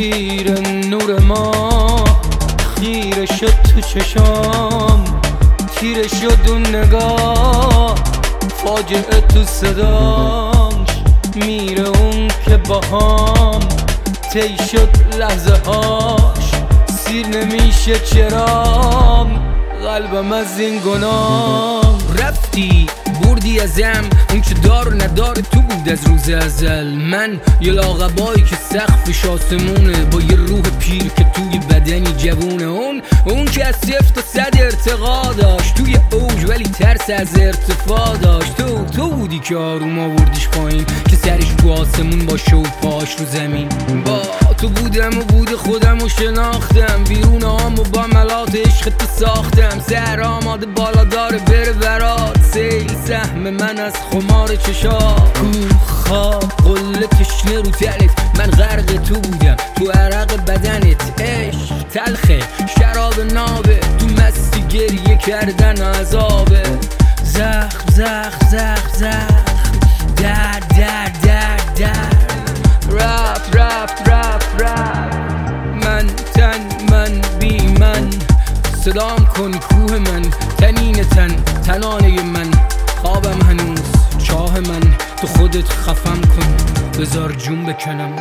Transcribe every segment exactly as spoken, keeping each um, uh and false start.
زیر نور ما خیره شد تو چشام، تیره شد اون نگاه، فاجعه تو صداش، میره اون که باهام طی شد لحظه هاش، سیر نمیشه چرام قلبم از این گناه. رفتی بردی ازم اون که دار و ندار تو بود از روز ازل. من یه لاغبایی که سقفش آسمونه، با یه روح پیر که توی بدنی جوونه. اون اون که از صفر تا صد ارتقا داشت، توی اوج ولی ترس از ارتفاع داشت. تو تو بودی که آروم آوردیش پایین، که سرش تو آسمون باشه و پاش رو زمین. با تو بودم و بود خودم و شناختم، بیرون آم و با ملات عشق تو ساختم. سر آماده بالا داره بره برات، سیل سهم من از خمار چشا. کوه خواب قله تشنه رو تلت، من غرق تو بودم تو عرق بدنت. عشق تلخه شراب نابه، تو مستی گریه کردن عذابه. زخم زخم زخم زخم درد درد درد درد. رفت رفت رفت رفت من تن من بی من. صدام کن کوه من، تنین تن تنانه من. خوابم هنوز چاه من، تو خودت خفم کن بذار جون بکنم.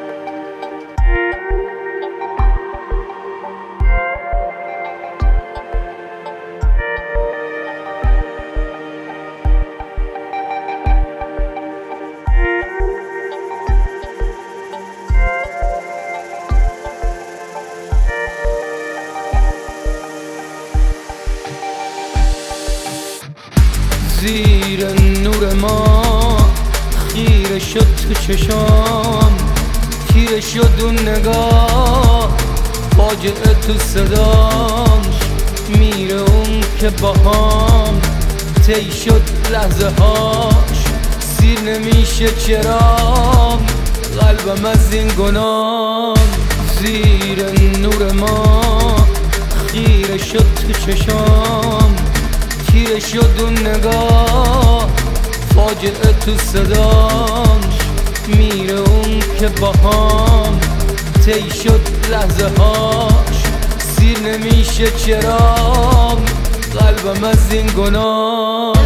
زیر نور ما خیره شد تو چشام، تیره شد اون نگاه، فاجعه تو صداش، میره اون که باهام طی شد لحظه هاش، سیر نمیشه چرام قلبم از این گناه. زیر نور ما خیره شد تو چشام، تیره شد اون نگاه، فاجعه تو صداش، میره اون که باهام طی شد لحظه هاش، سیر نمیشه چرام قلبم از این گناه.